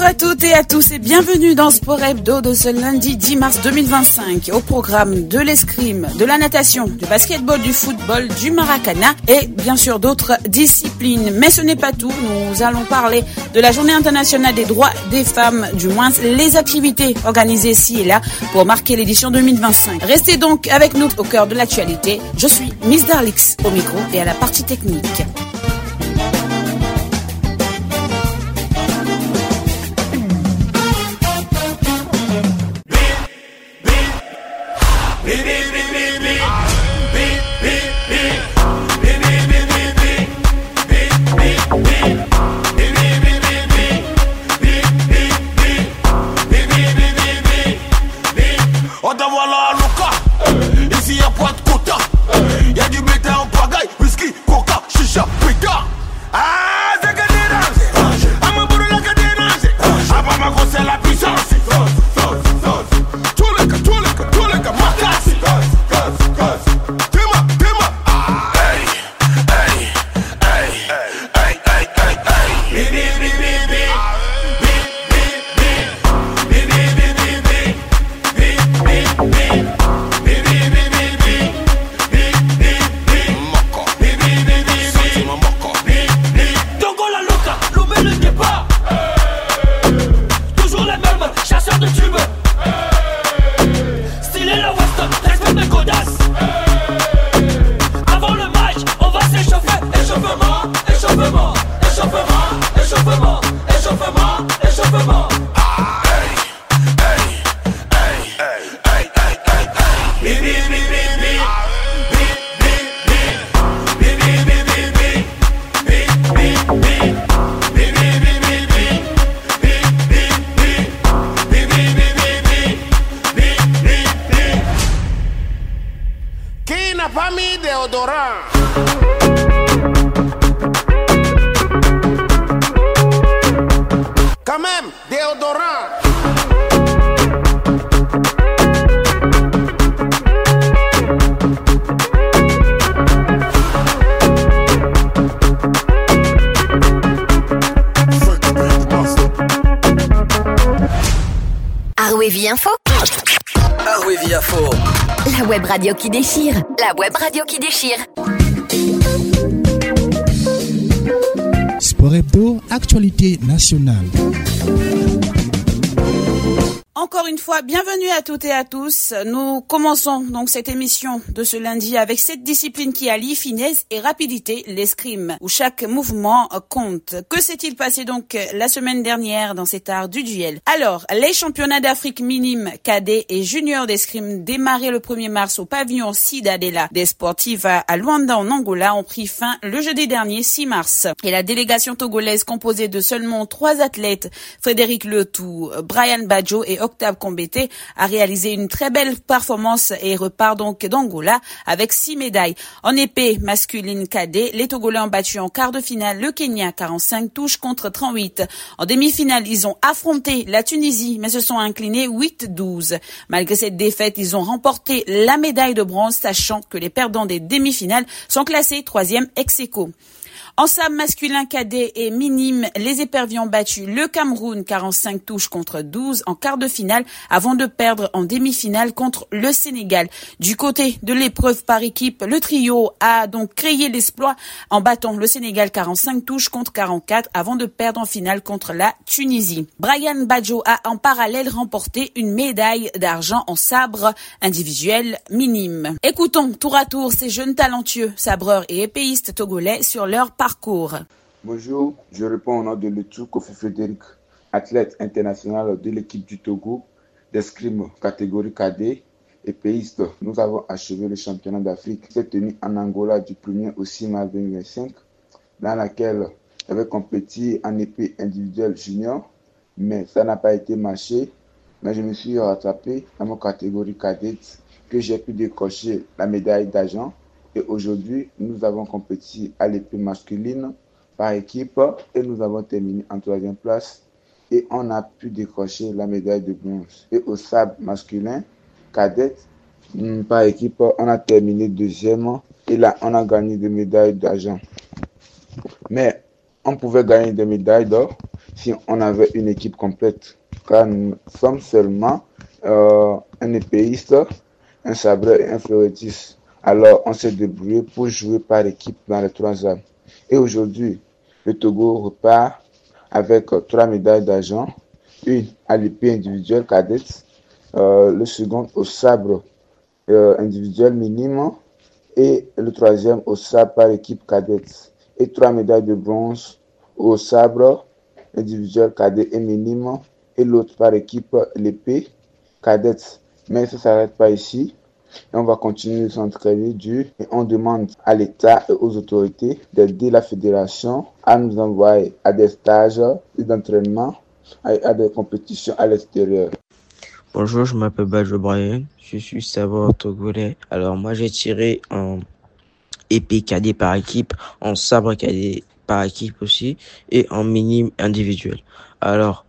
à toutes et à tous et bienvenue dans Sport Hebdo de ce lundi 10 mars 2025. Au programme de l'escrime, de la natation, du basketball, du football, du maracana et bien sûr d'autres disciplines. Mais ce n'est pas tout, nous allons parler de la journée internationale des droits des femmes, du moins les activités organisées ici et là pour marquer l'édition 2025. Restez donc avec nous au cœur de l'actualité. Je suis Miss Darlix au micro et à la partie technique. La web radio qui déchire. La web radio qui déchire. Sport Hebdo, actualité nationale. Encore une fois, bienvenue à toutes et à tous. Nous commençons donc cette émission de ce lundi avec cette discipline qui allie finesse et rapidité, l'escrime, où chaque mouvement compte. Que s'est-il passé donc la semaine dernière dans cet art du duel? Alors, les championnats d'Afrique minimes, cadets et juniors d'escrime démarrés le 1er mars au pavillon Cidadela des Sportives à Luanda en Angola ont pris fin le jeudi dernier 6 mars. Et la délégation togolaise composée de seulement 3 athlètes, Frédéric Letou, Brian Badjo et Octave Combete, a réalisé une très belle performance et repart donc d'Angola avec 6 médailles. En épée masculine cadet, les Togolais ont battu en quart de finale le Kenya 45 touches contre 38. En demi-finale, ils ont affronté la Tunisie mais se sont inclinés 8-12. Malgré cette défaite, ils ont remporté la médaille de bronze, sachant que les perdants des demi-finales sont classés 3e ex-aequo. En sabre masculin cadet et minime, les éperviers ont battu le Cameroun 45 touches contre 12 en quart de finale avant de perdre en demi-finale contre le Sénégal. Du côté de l'épreuve par équipe, le trio a donc créé l'exploit en battant le Sénégal 45 touches contre 44 avant de perdre en finale contre la Tunisie. Brian Badjo a en parallèle remporté une médaille d'argent en sabre individuel minime. Écoutons tour à tour ces jeunes talentueux sabreurs et épéistes togolais sur leur parcours. Bonjour, je réponds au nom de Letou Kofi Frédéric, athlète international de l'équipe du Togo d'escrime catégorie cadet et épéiste. Nous avons achevé le championnat d'Afrique qui s'est tenu en Angola du 1er au 6 mars 2025, dans laquelle j'avais compéti en épée individuelle junior, mais ça n'a pas été marché. Mais je me suis rattrapé dans mon catégorie cadette que j'ai pu décrocher la médaille d'argent. Et aujourd'hui, nous avons compéti à l'épée masculine par équipe et nous avons terminé en 3e place et on a pu décrocher la médaille de bronze. Et au sabre masculin, cadette, par équipe, on a terminé 2e et là, on a gagné des médailles d'argent. Mais on pouvait gagner des médailles d'or, si on avait une équipe complète. Car nous sommes seulement un épéiste, un sabreur et un fleurettiste. Alors, on s'est débrouillé pour jouer par équipe dans les 3 armes. Et aujourd'hui, le Togo repart avec 3 médailles d'argent, une à l'épée individuelle cadette, le second au sabre individuel minime et le 3e au sabre par équipe cadette. Et 3 médailles de bronze au sabre individuel cadet et minime et l'autre par équipe l'épée cadette. Mais ça ne s'arrête pas ici. Et on va continuer de s'entraîner dur et on demande à l'État et aux autorités d'aider la fédération à nous envoyer à des stages d'entraînement et à des compétitions à l'extérieur. Bonjour, je m'appelle Badjo Brian, je suis sabreur togolais. Alors moi j'ai tiré en épée cadet par équipe, en sabre cadet par équipe aussi et en minime individuel. Alors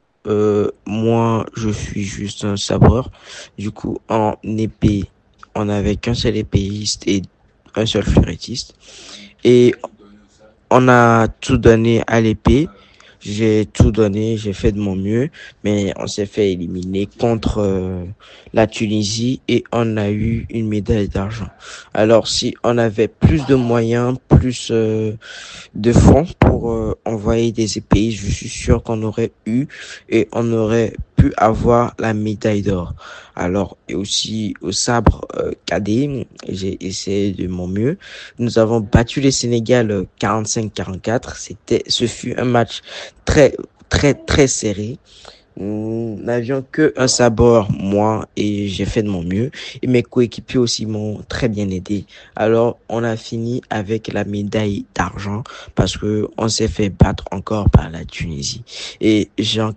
moi je suis juste un sabreur. Du coup en épée on avait qu'un seul épéiste et un seul fleurettiste. Et on a tout donné à l'épée. J'ai tout donné, j'ai fait de mon mieux, mais on s'est fait éliminer contre la Tunisie et on a eu une médaille d'argent. Alors si on avait plus de moyens, plus de fonds pour envoyer des épéistes, je suis sûr qu'on aurait eu et on aurait pu avoir la médaille d'or. Alors et aussi au sabre cadet, j'ai essayé de mon mieux. Nous avons battu les Sénégal 45-44. Ce fut un match très serré. Nous n'avions que un sabreur, moi, et j'ai fait de mon mieux. Et mes coéquipiers aussi m'ont très bien aidé. Alors, on a fini avec la médaille d'argent parce que on s'est fait battre encore par la Tunisie. Et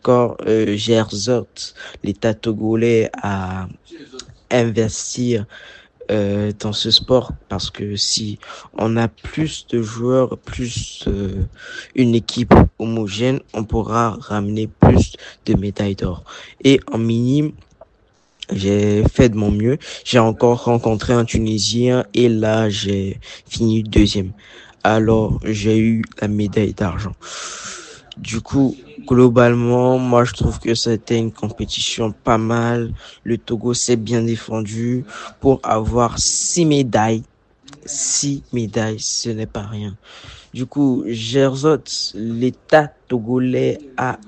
j'exhorte l'État togolais à investir dans ce sport parce que si on a plus de joueurs, plus une équipe homogène, on pourra ramener plus de médailles d'or. Et en minime, j'ai fait de mon mieux. J'ai encore rencontré un Tunisien et là, j'ai fini 2e. Alors, j'ai eu la médaille d'argent. Du coup, globalement, moi, je trouve que c'était une compétition pas mal. Le Togo s'est bien défendu pour avoir 6 médailles. 6 médailles, ce n'est pas rien. Du coup, j'exhorte l'État togolais à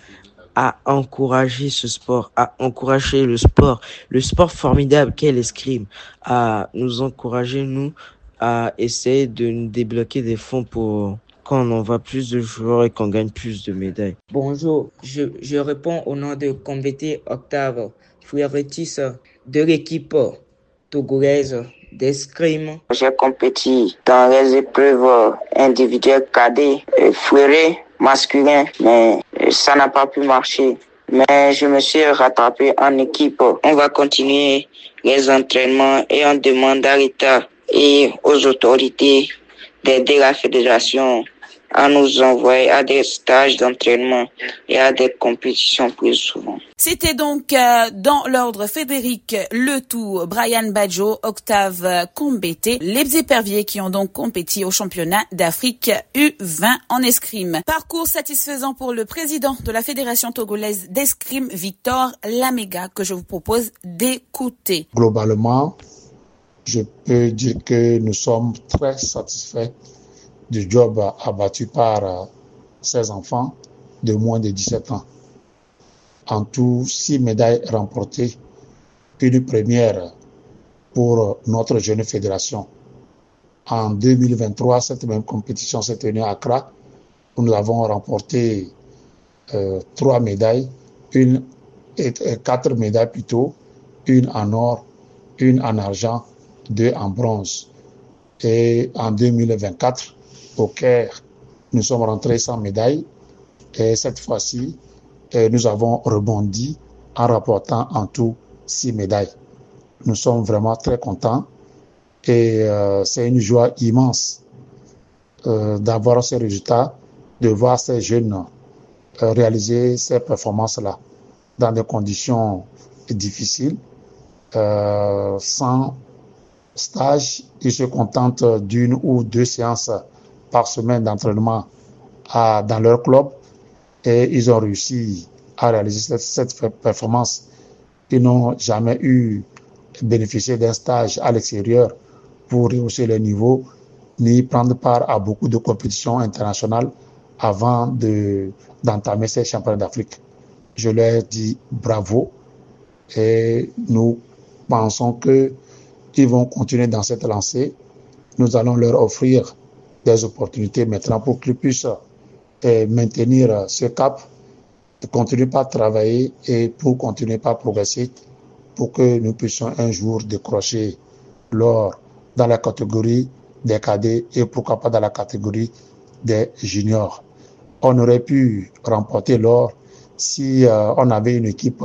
encourager ce sport, à encourager le sport formidable qu'est l'escrime, à nous encourager, nous, à essayer de nous débloquer des fonds pour qu'on envoie plus de joueurs et qu'on gagne plus de médailles. Bonjour, je réponds au nom de Combété Octave, fleurettiste de l'équipe togolaise d'escrime. J'ai compéti dans les épreuves individuelles cadet, fleuret, masculin, mais ça n'a pas pu marcher. Mais je me suis rattrapé en équipe. On va continuer les entraînements et on demande à l'État et aux autorités d'aider la fédération à nous envoyer à des stages d'entraînement et à des compétitions plus souvent. C'était donc dans l'ordre Frédéric Letou, Brian Badjo, Octave Combété, les éperviers qui ont donc compéti au championnat d'Afrique U20 en escrime. Parcours satisfaisant pour le président de la Fédération togolaise d'escrime, Victor Lamega, que je vous propose d'écouter. Globalement, je peux dire que nous sommes très satisfaits du job abattu par ces enfants de moins de 17 ans. En tout, 6 médailles remportées, une première pour notre jeune fédération. En 2023, cette même compétition s'est tenue à Accra, où nous avons remporté 3 médailles, 4 médailles plutôt, une en or, une en argent, 2 en bronze. Et en 2024, au Caire, nous sommes rentrés sans médaille. Et cette fois-ci, nous avons rebondi en rapportant en tout 6 médailles. Nous sommes vraiment très contents et c'est une joie immense d'avoir ces résultats, de voir ces jeunes réaliser ces performances-là dans des conditions difficiles, sans stage. Ils se contentent d'une ou 2 séances par semaine d'entraînement dans leur club et ils ont réussi à réaliser cette performance. Ils n'ont jamais bénéficié d'un stage à l'extérieur pour rehausser le niveau, ni prendre part à beaucoup de compétitions internationales avant d'entamer ces championnats d'Afrique. Je leur dis bravo et nous pensons qu'ils vont continuer dans cette lancée. Nous allons leur offrir des opportunités maintenant pour qu'ils puissent maintenir ce cap, continuer par travailler et pour continuer par progresser pour que nous puissions un jour décrocher l'or dans la catégorie des cadets et pourquoi pas dans la catégorie des juniors. On aurait pu remporter l'or si on avait une équipe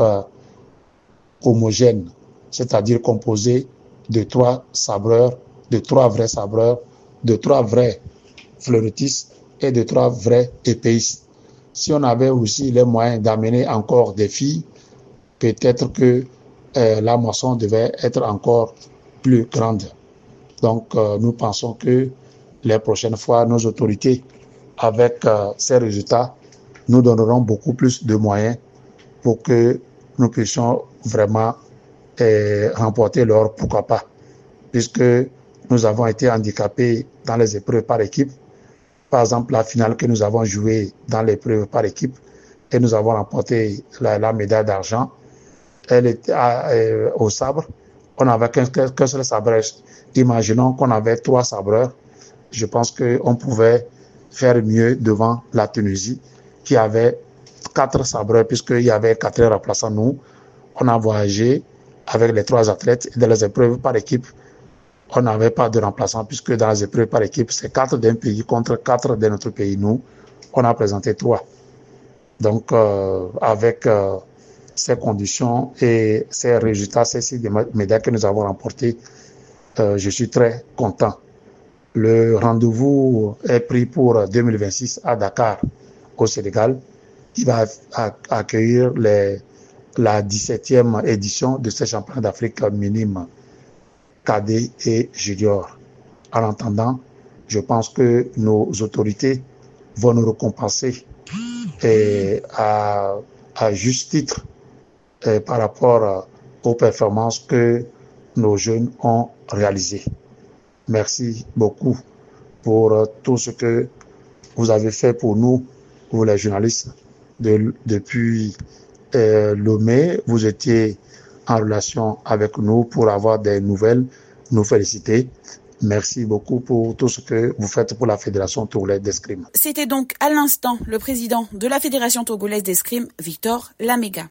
homogène, c'est-à-dire composée de 3 sabreurs, de 3 vrais sabreurs, de 3 vrais fleurettistes et de 3 vrais épéistes. Si on avait aussi les moyens d'amener encore des filles, peut-être que la moisson devait être encore plus grande. Donc, nous pensons que les prochaines fois, nos autorités, avec ces résultats, nous donneront beaucoup plus de moyens pour que nous puissions vraiment remporter l'or, pourquoi pas, puisque nous avons été handicapés dans les épreuves par équipe. Par exemple, la finale que nous avons jouée dans l'épreuve par équipe et nous avons remporté la médaille d'argent, elle était au sabre. On n'avait qu'un seul sabreur. Imaginons qu'on avait 3 sabreurs. Je pense qu'on pouvait faire mieux devant la Tunisie qui avait 4 sabreurs puisqu'il y avait 4 remplaçants. Nous, on a voyagé avec les 3 athlètes et dans les épreuves par équipe, on n'avait pas de remplaçants puisque dans les épreuves par équipe, c'est 4 d'un pays contre 4 de notre pays. Nous, on a présenté 3. Donc, avec ces conditions et ces résultats, ces 6 médailles que nous avons remportées, je suis très content. Le rendez-vous est pris pour 2026 à Dakar, au Sénégal, qui va accueillir la 17e édition de ces championnats d'Afrique minimes, cadets et juniors. En attendant, je pense que nos autorités vont nous récompenser à juste titre par rapport aux performances que nos jeunes ont réalisées. Merci beaucoup pour tout ce que vous avez fait pour nous, vous les journalistes. Depuis Lomé, vous étiez en relation avec nous pour avoir des nouvelles, nous féliciter. Merci beaucoup pour tout ce que vous faites pour la Fédération togolaise d'escrime. C'était donc à l'instant le président de la Fédération togolaise d'escrime, Victor Lamega.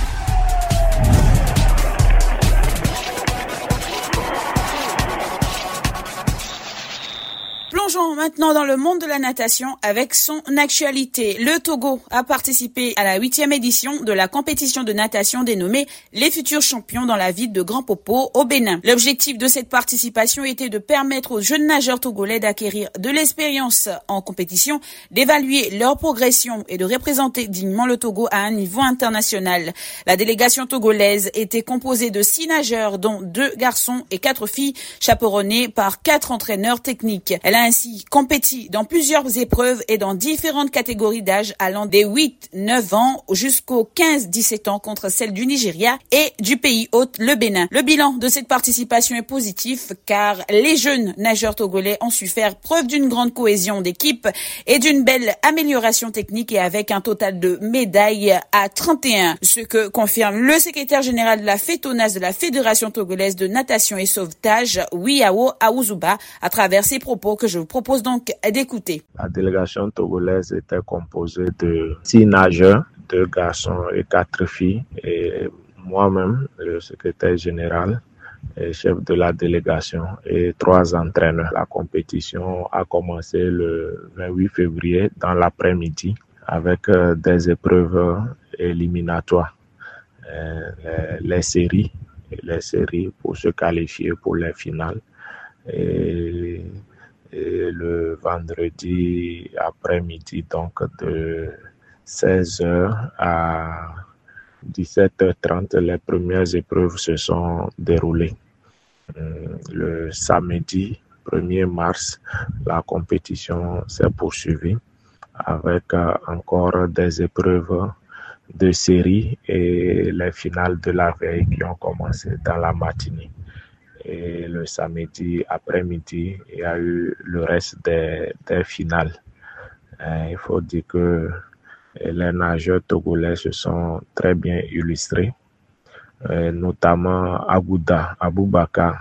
Plongeons maintenant dans le monde de la natation avec son actualité. Le Togo a participé à la 8e édition de la compétition de natation dénommée Les futurs champions dans la ville de Grand Popo au Bénin. L'objectif de cette participation était de permettre aux jeunes nageurs togolais d'acquérir de l'expérience en compétition, d'évaluer leur progression et de représenter dignement le Togo à un niveau international. La délégation togolaise était composée de 6 nageurs, dont 2 garçons et 4 filles, chaperonnés par 4 entraîneurs techniques. Elle a ainsi compétit dans plusieurs épreuves et dans différentes catégories d'âge allant des 8-9 ans jusqu'aux 15-17 ans contre celle du Nigeria et du pays hôte, le Bénin. Le bilan de cette participation est positif car les jeunes nageurs togolais ont su faire preuve d'une grande cohésion d'équipe et d'une belle amélioration technique et avec un total de médailles à 31. Ce que confirme le secrétaire général de la FETONAS de la Fédération togolaise de natation et sauvetage, Wiao Aouzouba, à travers ses propos que je vous propose donc d'écouter. La délégation togolaise était composée de 6 nageurs, 2 garçons et 4 filles, et moi-même, le secrétaire général et chef de la délégation, et 3 entraîneurs. La compétition a commencé le 28 février dans l'après-midi avec des épreuves éliminatoires, les séries pour se qualifier pour les finales. Et le vendredi après-midi, donc de 16h à 17h30, les premières épreuves se sont déroulées. Le samedi 1er mars, la compétition s'est poursuivie avec encore des épreuves de série et les finales de la veille qui ont commencé dans la matinée. Et le samedi après-midi, il y a eu le reste des finales. Il faut dire que les nageurs togolais se sont très bien illustrés, notamment Agouda Aboubakar,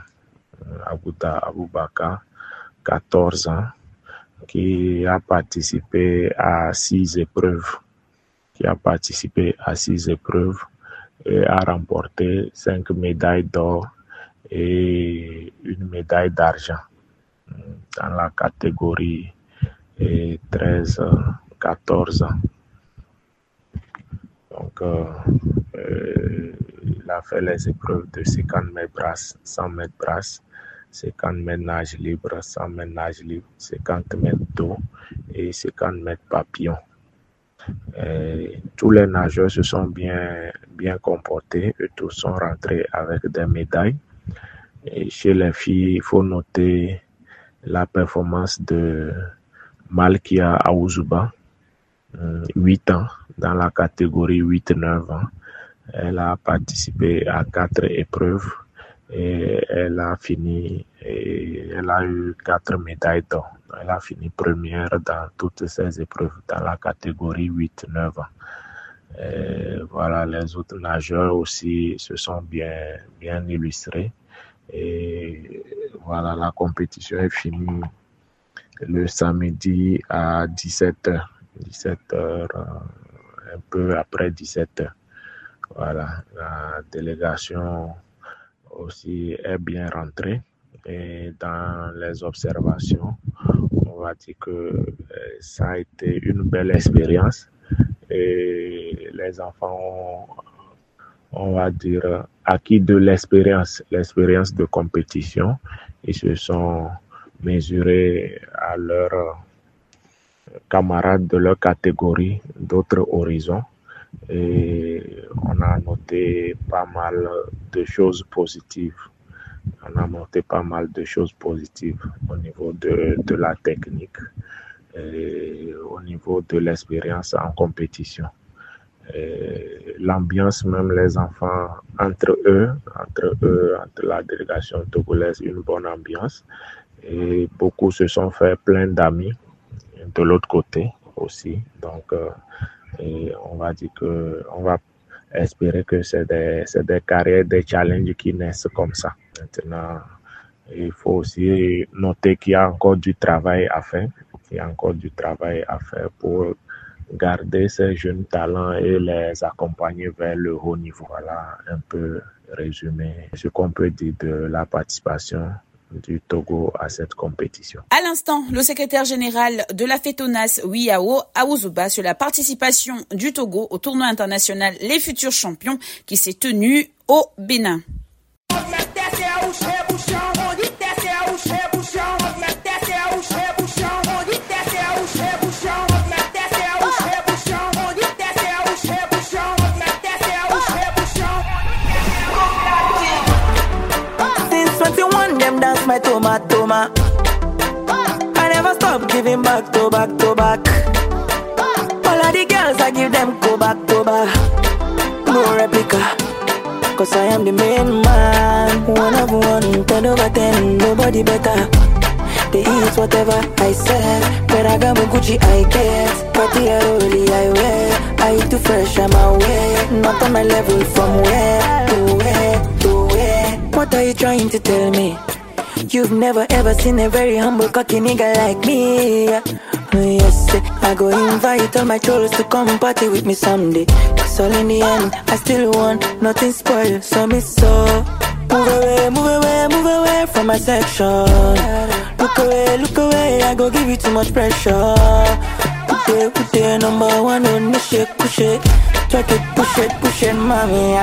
14 ans, qui a participé à 6 épreuves. Et a remporté 5 médailles d'or et une médaille d'argent dans la catégorie 13-14 ans. Donc, il a fait les épreuves de 50 mètres brasse, 100 mètres brasse, 50 mètres nage libre, 100 mètres nage libre, 50 mètres dos et 50 mètres papillon. Tous les nageurs se sont bien comportés et tous sont rentrés avec des médailles. Et chez les filles, il faut noter la performance de Malkia Aouzouba, 8 ans, dans la catégorie 8-9 ans. Elle a participé à 4 épreuves et elle a eu 4 médailles d'or. Elle a fini première dans toutes ces épreuves dans la catégorie 8-9 ans. Voilà, les autres nageurs aussi se sont bien illustrés. Et voilà, la compétition est finie le samedi à 17h, un peu après 17h. Voilà, la délégation aussi est bien rentrée et dans les observations, on va dire que ça a été une belle expérience et les enfants ont, on va dire, acquis de l'expérience de compétition. Ils se sont mesurés à leurs camarades de leur catégorie d'autres horizons. Et on a noté pas mal de choses positives. Au niveau de la technique et au niveau de l'expérience en compétition. L'ambiance, même les enfants, entre la délégation togolaise, une bonne ambiance. Et beaucoup se sont fait plein d'amis de l'autre côté aussi. Donc, on va dire que on va espérer que c'est des carrières, des challenges qui naissent comme ça. Maintenant, il faut aussi noter qu'il y a encore du travail à faire. Pour garder ces jeunes talents et les accompagner vers le haut niveau. Voilà un peu résumé ce qu'on peut dire de la participation du Togo à cette compétition. À l'instant, le secrétaire général de la FETONAS, Wiao Aouzouba, sur la participation du Togo au tournoi international Les Futurs Champions qui s'est tenu au Bénin. My toma. I never stop giving back to back. All of the girls I give them go back. No replica, cause I am the main man. 1 of 1, 10 over 10, nobody better. They eat whatever I serve. Ferragamo, Gucci I get. Party Aroli I wear. I too fresh, I'm aware. Not on my level, from where to where. What are you trying to tell me? You've never ever seen a very humble cocky nigga like me. Yes, I go invite all my trolls to come party with me someday. Cause all in the end, I still want nothing spoiled. So me so move away from my section. Look away, I go give you too much pressure. Put the number 1 on the shake, push it. Track it, push it, mommy.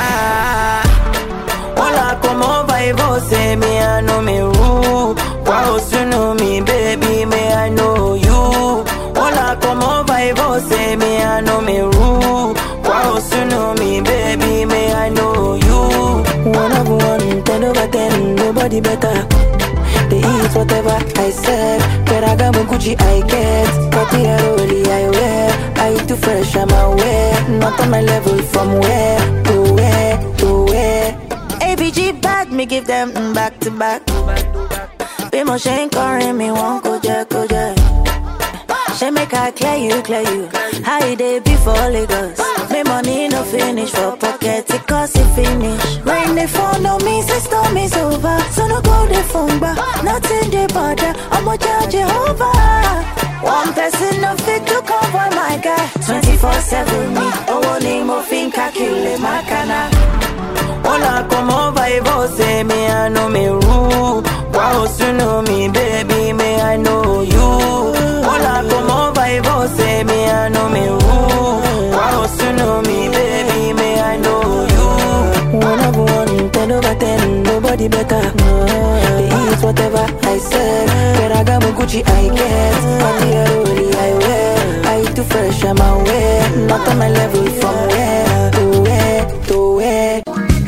Hola, como va y você, me I know me who. Wow, you know me, baby, me I know you. Hola, como va y você, me I know me who. Wow, you know me, baby, me I know you. 1 of 1, 10 over 10, nobody better. They eat whatever I said. Ferragamo, Gucci, I get. Cartier, only I wear. I too fresh, I'm aware. Not on my level from where to where to where. ABG bad, me give them back to back. Be more shame, calling me one go jack. She make her clear you. How they before Lagos. Me money no finish for pocket, it cost it finish. When they phone on me, say storm is over. So no go the phone back, nothing they bother. I'm a judge Jehovah. One person no fit to cover my guy. 24/7 me, oh name of finka kill my cana. Hola, como va y vos, me I know me rule. Wow, you know me, baby, me I know you. Hola, como va y vos, me I know me rule. Wow, you know me, baby, me I know you. One of one, 10 over 10, nobody better. They eat whatever I said. Ferragamo, Gucci, I get. Cartier, only I wear. I too fresh, I'm aware. Not on my level from where to where to where.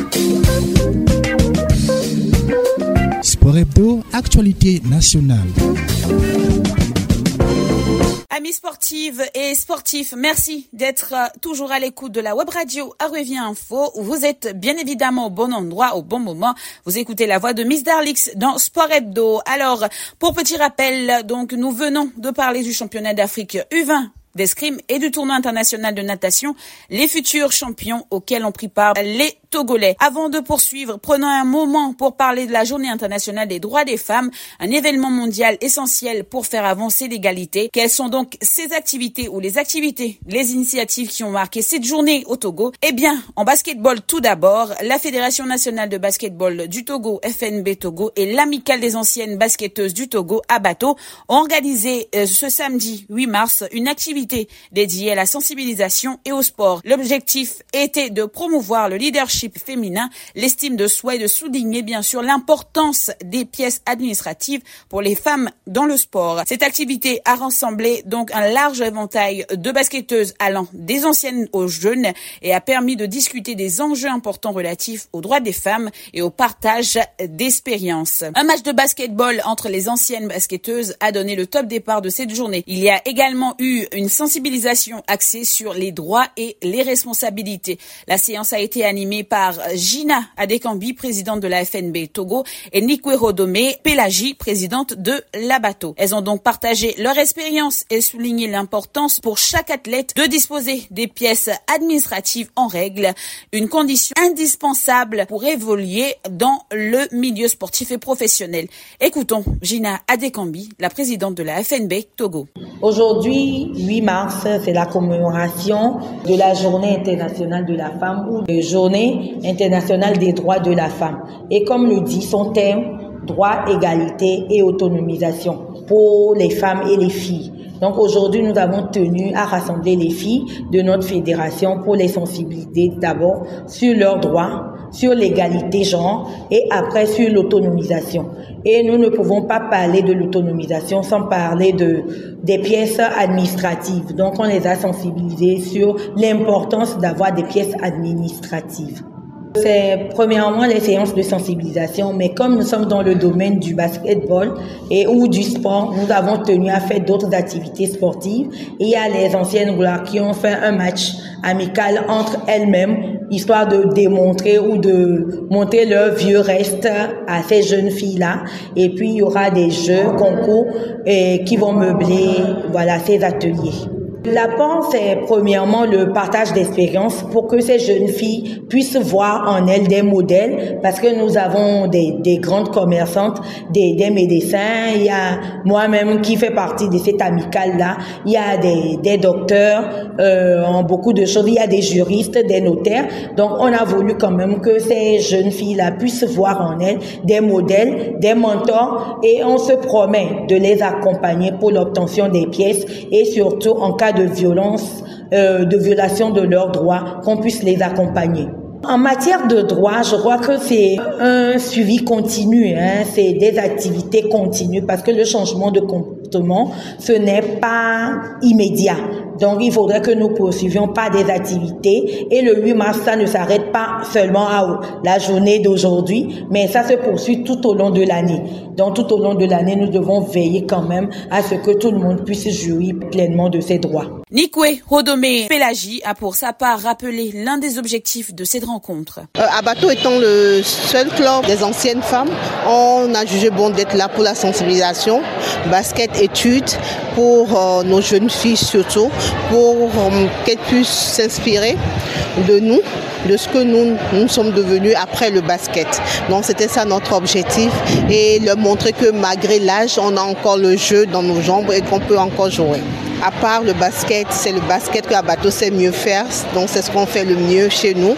Sport Hebdo, actualité nationale. Amis sportives et sportifs, merci d'être toujours à l'écoute de la web radio Revient Info. Vous êtes bien évidemment au bon endroit, au bon moment. Vous écoutez la voix de Miss Darlix dans Sport Hebdo. Alors, pour petit rappel, donc, nous venons de parler du championnat d'Afrique U20 d'escrime et du tournoi international de natation, les futurs champions auxquels ont pris part les Togolais. Avant de poursuivre, prenons un moment pour parler de la Journée internationale des droits des femmes, un événement mondial essentiel pour faire avancer l'égalité. Quelles sont donc ces activités ou les activités, les initiatives qui ont marqué cette journée au Togo? Eh bien, en basketball tout d'abord, la Fédération nationale de basketball du Togo, FNB Togo, et l'Amicale des anciennes basketteuses du Togo, Abato, ont organisé ce samedi 8 mars une activité dédiée à la sensibilisation et au sport. L'objectif était de promouvoir le leadership féminin, l'estime de soi et de souligner bien sûr l'importance des pièces administratives pour les femmes dans le sport. Cette activité a rassemblé donc un large éventail de basketteuses allant des anciennes aux jeunes et a permis de discuter des enjeux importants relatifs aux droits des femmes et au partage d'expériences. Un match de basketball entre les anciennes basketteuses a donné le top départ de cette journée. Il y a également eu une sensibilisation axée sur les droits et les responsabilités. La séance a été animée par Gina Adekambi, présidente de la FNB Togo, et Nikwero Domé Pélagie, présidente de l'Abato. Elles ont donc partagé leur expérience et souligné l'importance pour chaque athlète de disposer des pièces administratives en règle, une condition indispensable pour évoluer dans le milieu sportif et professionnel. Écoutons Gina Adekambi, la présidente de la FNB Togo. Aujourd'hui, 8 mars, c'est la commémoration de la Journée internationale de la femme ou de Journée internationale des droits de la femme. Et comme le dit son thème, droit, égalité et autonomisation pour les femmes et les filles. Donc aujourd'hui, nous avons tenu à rassembler les filles de notre fédération pour les sensibiliser d'abord sur leurs droits, sur l'égalité genre et après sur l'autonomisation. Et nous ne pouvons pas parler de l'autonomisation sans parler des pièces administratives. Donc on les a sensibilisées sur l'importance d'avoir des pièces administratives. C'est premièrement les séances de sensibilisation, mais comme nous sommes dans le domaine du basketball ou du sport, nous avons tenu à faire d'autres activités sportives. Et il y a les anciennes gloires qui ont fait un match amical entre elles-mêmes, histoire de démontrer ou de montrer leur vieux reste à ces jeunes filles-là. Et puis il y aura des jeux, concours qui vont meubler ces ateliers. L'apport, c'est premièrement le partage d'expériences pour que ces jeunes filles puissent voir en elles des modèles, parce que nous avons des grandes commerçantes, des médecins, il y a moi-même qui fait partie de cette amicale-là, il y a des docteurs en beaucoup de choses, il y a des juristes, des notaires, donc on a voulu quand même que ces jeunes filles-là puissent voir en elles des modèles, des mentors, et on se promet de les accompagner pour l'obtention des pièces et surtout en cas de violence, de violation de leurs droits, qu'on puisse les accompagner. En matière de droit, je crois que c'est un suivi continu, c'est des activités continues parce que le changement de recrutement, ce n'est pas immédiat. Donc, il faudrait que nous poursuivions par des activités. Et le 8 mars, ça ne s'arrête pas seulement à la journée d'aujourd'hui, mais ça se poursuit tout au long de l'année. Donc, tout au long de l'année, nous devons veiller quand même à ce que tout le monde puisse jouir pleinement de ses droits. Nikwe Hodome Pelagie a pour sa part rappelé l'un des objectifs de cette rencontre. Abato étant le seul club des anciennes femmes, on a jugé bon d'être là pour la sensibilisation, basket, études, pour nos jeunes filles surtout, pour qu'elles puissent s'inspirer de nous, de ce que nous sommes devenus après le basket. Donc c'était ça notre objectif et leur montrer que malgré l'âge, on a encore le jeu dans nos jambes et qu'on peut encore jouer. À part le basket, c'est le basket que Abato sait mieux faire, donc c'est ce qu'on fait le mieux chez nous.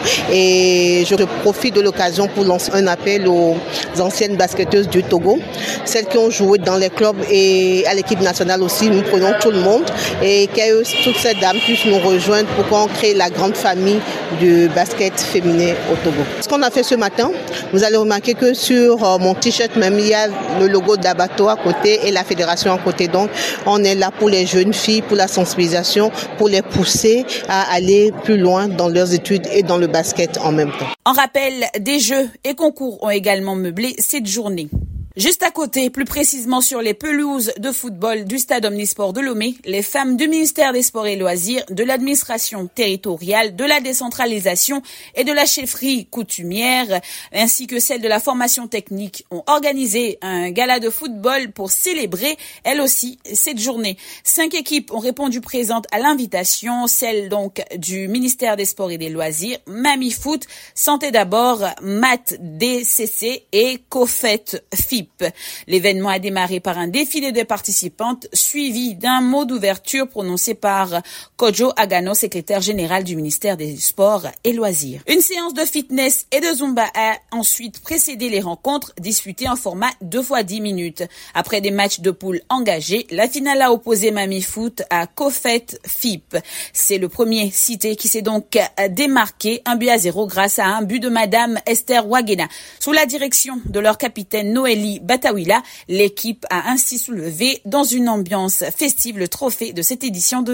Et je profite de l'occasion pour lancer un appel aux anciennes basketteuses du Togo, celles qui ont joué dans les clubs et à l'équipe nationale aussi. Nous prenons tout le monde et que toutes ces dames puissent nous rejoindre pour qu'on crée la grande famille du basket féminin au Togo. Ce qu'on a fait ce matin, vous allez remarquer que sur mon t-shirt même, il y a le logo d'Abato à côté et la fédération à côté. Donc on est là pour les jeunes filles, pour la sensibilisation, pour les pousser à aller plus loin dans leurs études et dans le basket en même temps. En rappel, des jeux et concours ont également meublé cette journée. Juste à côté, plus précisément sur les pelouses de football du stade Omnisport de Lomé, les femmes du ministère des Sports et Loisirs, de l'administration territoriale, de la décentralisation et de la chefferie coutumière, ainsi que celles de la formation technique, ont organisé un gala de football pour célébrer, elles aussi, cette journée. 5 équipes ont répondu présentes à l'invitation, celles donc du ministère des Sports et des Loisirs, Mami Foot, Santé d'abord, Mat DCC et Cofet FIP. L'événement a démarré par un défilé de participantes suivi d'un mot d'ouverture prononcé par Kojo Agano, secrétaire général du ministère des Sports et Loisirs. Une séance de fitness et de Zumba a ensuite précédé les rencontres disputées en format 2x10 minutes. Après des matchs de poule engagés, la finale a opposé Mami Foot à Cofet FIP. C'est le premier cité qui s'est donc démarqué 1-0 grâce à un but de Madame Esther Wagena. Sous la direction de leur capitaine Noélie Batawila, l'équipe a ainsi soulevé dans une ambiance festive le trophée de cette édition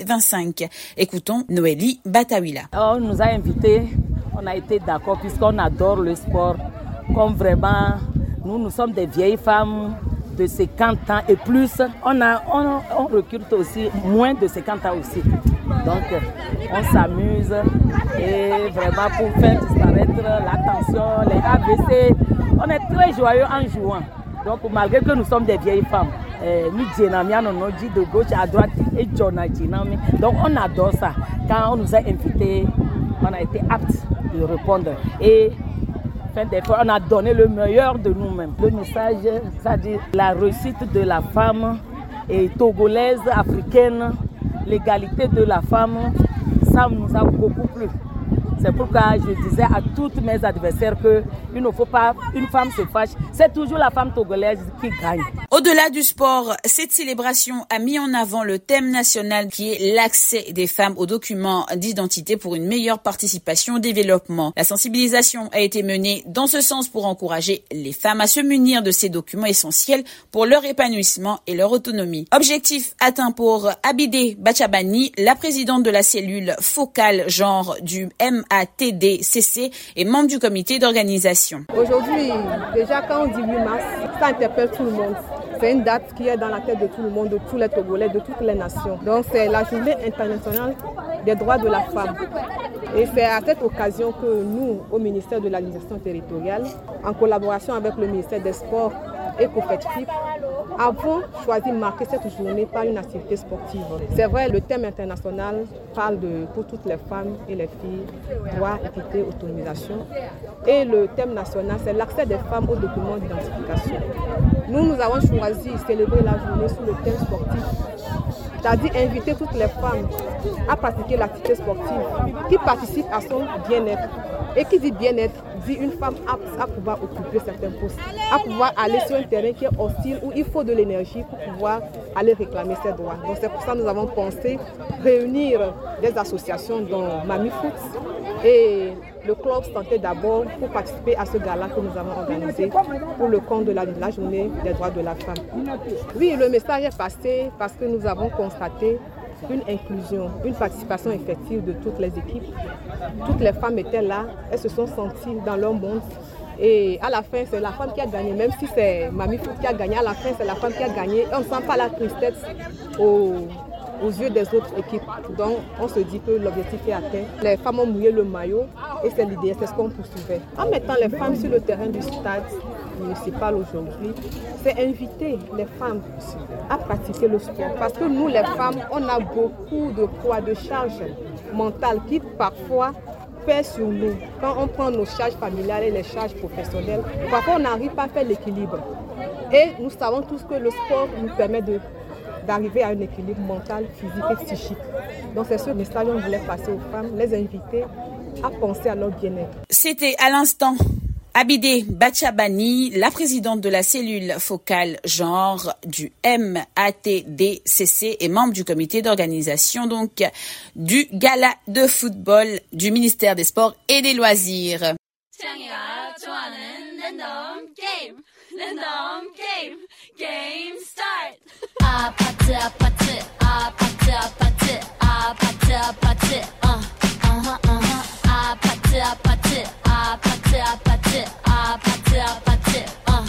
2025. Écoutons Noélie Batawila. On nous a invités, on a été d'accord puisqu'on adore le sport. Comme vraiment, nous sommes des vieilles femmes de 50 ans et plus. On recrute aussi moins de 50 ans aussi. Donc, on s'amuse et vraiment pour faire disparaître la tension, les AVC, on est très joyeux en jouant. Donc, malgré que nous sommes des vieilles femmes, nous dit de gauche à droite et donc on adore ça. Quand on nous a invités, on a été aptes de répondre. Et on a donné le meilleur de nous-mêmes. Le message, c'est-à-dire la réussite de la femme et togolaise, africaine, l'égalité de la femme, ça nous a beaucoup plu. C'est pourquoi je disais à toutes mes adversaires qu'il ne faut pas une femme se fâche. C'est toujours la femme togolaise qui gagne. Au-delà du sport, cette célébration a mis en avant le thème national qui est l'accès des femmes aux documents d'identité pour une meilleure participation au développement. La sensibilisation a été menée dans ce sens pour encourager les femmes à se munir de ces documents essentiels pour leur épanouissement et leur autonomie. Objectif atteint pour Abidé Bachabani, la présidente de la cellule focale genre du MATDCC et membre du comité d'organisation. Aujourd'hui, déjà quand on dit 8 mars, ça interpelle tout le monde. C'est une date qui est dans la tête de tout le monde, de tous les Togolais, de toutes les nations. Donc c'est la journée internationale des droits de la femme. Et c'est à cette occasion que nous, au ministère de l'administration territoriale, en collaboration avec le ministère des Sports et COFETFIP, avons choisi de marquer cette journée par une activité sportive. C'est vrai, le thème international parle pour toutes les femmes et les filles, droit, équité, autonomisation. Et le thème national, c'est l'accès des femmes aux documents d'identification. Nous avons choisi de célébrer la journée sous le thème sportif, c'est-à-dire inviter toutes les femmes à pratiquer l'activité sportive qui participe à son bien-être. Et qui dit bien-être, dit une femme apte à pouvoir occuper certains postes, à pouvoir aller sur un terrain qui est hostile où il faut de l'énergie pour pouvoir aller réclamer ses droits. Donc c'est pour ça que nous avons pensé réunir des associations dont Mami Foot et le club sentait d'abord pour participer à ce gala que nous avons organisé pour le compte de la journée des droits de la femme. Oui, le message est passé parce que nous avons constaté une inclusion, une participation effective de toutes les équipes. Toutes les femmes étaient là, elles se sont senties dans leur monde. Et à la fin, c'est la femme qui a gagné. Même si c'est Mami Foot qui a gagné, à la fin, c'est la femme qui a gagné. Et on ne sent pas la tristesse aux yeux des autres équipes. Donc, on se dit que l'objectif est atteint. Les femmes ont mouillé le maillot et c'est l'idée, c'est ce qu'on poursuivait. En mettant les femmes sur le terrain du stade municipal aujourd'hui, c'est inviter les femmes à pratiquer le sport. Parce que nous, les femmes, on a beaucoup de poids, de charges mentales qui parfois pèsent sur nous. Quand on prend nos charges familiales et les charges professionnelles, parfois on n'arrive pas à faire l'équilibre. Et nous savons tous que le sport nous permet d'arriver à un équilibre mental, physique et psychique. Donc c'est ce message qu'on voulait passer aux femmes, les inviter à penser à leur bien-être. C'était à l'instant Abidé Bachabani, la présidente de la cellule focale genre du MATDCC et membre du comité d'organisation donc du gala de football du ministère des Sports et des Loisirs. Game start. 아파트 아파트 아파트 아파트 아파트 아파트 아파트 아파트 아파트 아파트 아파트 아파트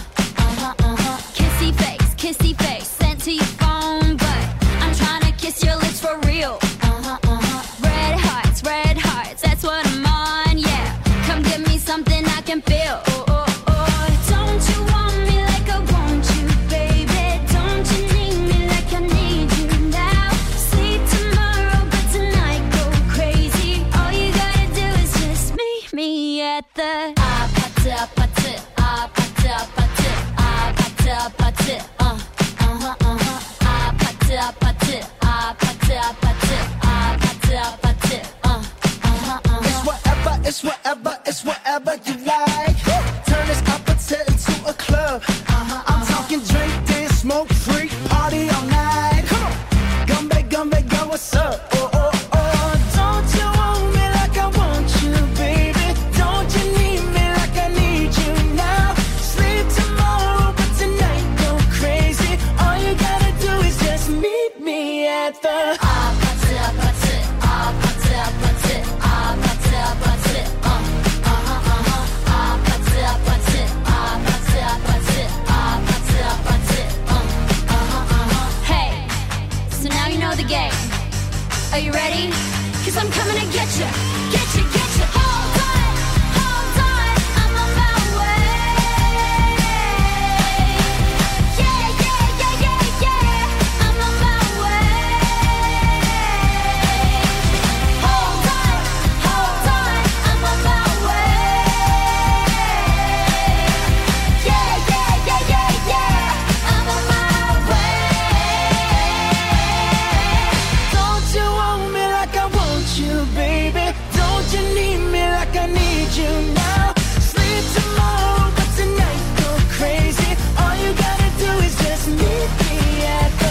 kissy face sent to your phone but I'm trying to kiss your lips for real. Red hearts, that's what I'm on, yeah. Come give me something I can feel. Don't you want me like I want you, baby? Don't you need me like I need you now? Sleep tomorrow, but tonight go crazy. All you gotta do is just meet me at the 아파트 아파트 아파트 아파트 아파트 아파트 아파트 아파트 아파트 아파트 아파트 It's whatever you like. Turn this apache into a club. I'm talking drink, dance, smoke, freak, party all night. Come on, gumbe, what's up? Don't you want me like I want you, baby? Don't you need me like I need you now? Sleep tomorrow, but tonight go crazy. All you gotta do is just meet me at the apache, apache, apache, apache, apache, apache. So now you know the game. Are you ready? 'Cause I'm coming to get you. Get you. Hold on, I'm on my way. Yeah, I'm on my way. Hold on, I'm on my way. Yeah, I'm on my way. Don't you want me like I want you, baby? Don't you need me like I need you now? Sleep tomorrow, but tonight go crazy. All you gotta do is just meet me at the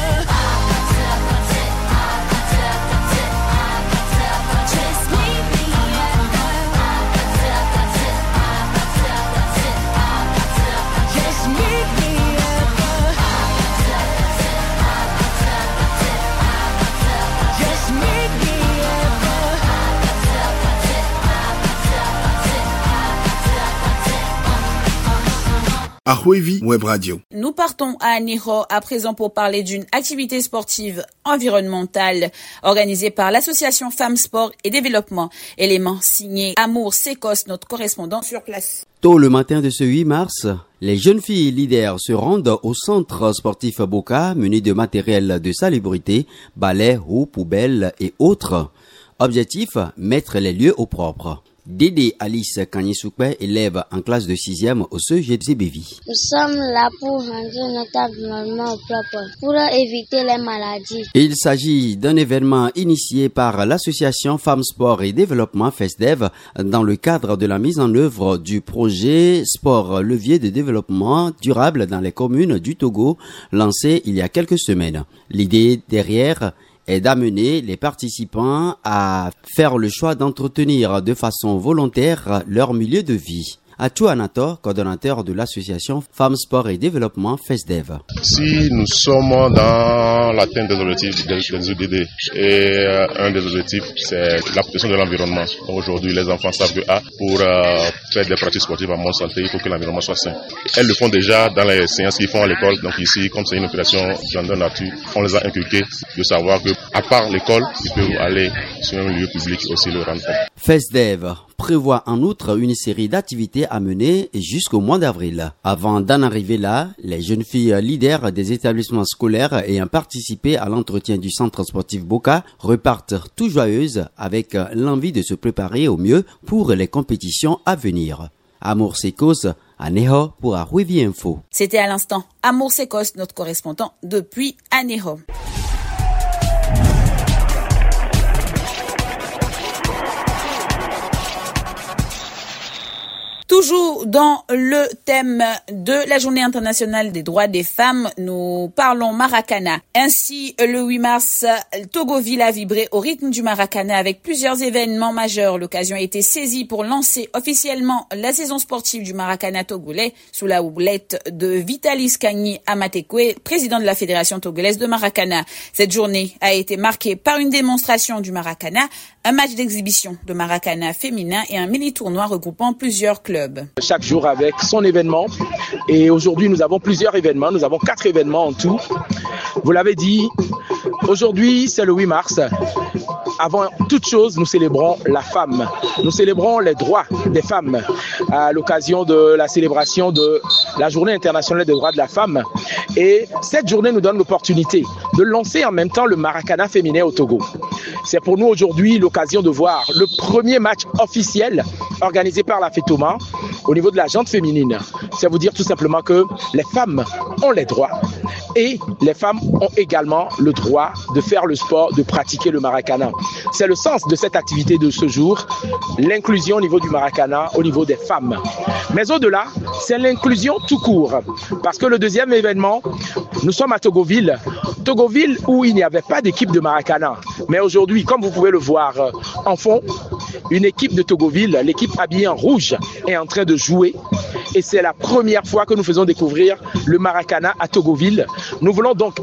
Just meet me at Just meet me at Just meet me Ahwevi Web Radio. Nous partons à Niro à présent pour parler d'une activité sportive environnementale organisée par l'association Femmes Sport et Développement. Élément signé Amour Sécos, notre correspondant sur place. Tôt le matin de ce 8 mars, les jeunes filles leaders se rendent au centre sportif Boka muni de matériel de salubrité, balais, roues, poubelles et autres. Objectif, mettre les lieux au propre. Dédé Alice Kanyisukpe, élève en classe de 6e au CEGZBV. Nous sommes là pour rendre notre environnement au propre, pour éviter les maladies. Il s'agit d'un événement initié par l'association Femmes Sport et Développement FESDEV dans le cadre de la mise en œuvre du projet Sport Levier de développement durable dans les communes du Togo, lancé il y a quelques semaines. L'idée derrière est d'amener les participants à faire le choix d'entretenir de façon volontaire leur milieu de vie. Atou Anato, coordonnateur de l'association Femmes, Sport et Développement FESDEV. Si nous sommes dans l'atteinte des objectifs des ODD et un des objectifs c'est la protection de l'environnement. Aujourd'hui les enfants savent que pour faire des pratiques sportives à bonne santé, il faut que l'environnement soit sain. Elles le font déjà dans les séances qu'ils font à l'école. Donc ici, comme c'est une opération grandeur nature, on les a inculqués de savoir que à part l'école, ils peuvent aller sur un lieu public aussi le rendre compte. FESDEV prévoit en outre une série d'activités à mener jusqu'au mois d'avril. Avant d'en arriver là, les jeunes filles leaders des établissements scolaires ayant participé à l'entretien du centre sportif Boka repartent tout joyeuses avec l'envie de se préparer au mieux pour les compétitions à venir. Amour Sekos, Aneho pour Ahouévi Info. C'était à l'instant Amour Sekos, notre correspondant depuis Aneho. Toujours dans le thème de la Journée internationale des droits des femmes, nous parlons Maracana. Ainsi, le 8 mars, Togoville a vibré au rythme du Maracana avec plusieurs événements majeurs. L'occasion a été saisie pour lancer officiellement la saison sportive du Maracana togolais sous la houlette de Vitalis Kagny Amatekwe, président de la Fédération togolaise de Maracana. Cette journée a été marquée par une démonstration du Maracana, un match d'exhibition de Maracana féminin et un mini-tournoi regroupant plusieurs clubs. Chaque jour avec son événement et aujourd'hui nous avons plusieurs événements, nous avons 4 événements en tout. Vous l'avez dit, aujourd'hui c'est le 8 mars. Avant toute chose, nous célébrons la femme. Nous célébrons les droits des femmes à l'occasion de la célébration de la Journée internationale des droits de la femme. Et cette journée nous donne l'opportunité de lancer en même temps le Maracana féminin au Togo. C'est pour nous aujourd'hui l'occasion de voir le premier match officiel organisé par la FETOMA au niveau de la jante féminine. C'est vous dire tout simplement que les femmes ont les droits et les femmes ont également le droit de faire le sport, de pratiquer le Maracana. C'est le sens de cette activité de ce jour, l'inclusion au niveau du Maracana, au niveau des femmes. Mais au-delà, c'est l'inclusion tout court. Parce que le deuxième événement, nous sommes à Togoville. Togoville où il n'y avait pas d'équipe de Maracana. Mais aujourd'hui, comme vous pouvez le voir en fond, une équipe de Togoville, l'équipe habillée en rouge, est en train de jouer. Et c'est la première fois que nous faisons découvrir le Maracana à Togoville. Nous voulons donc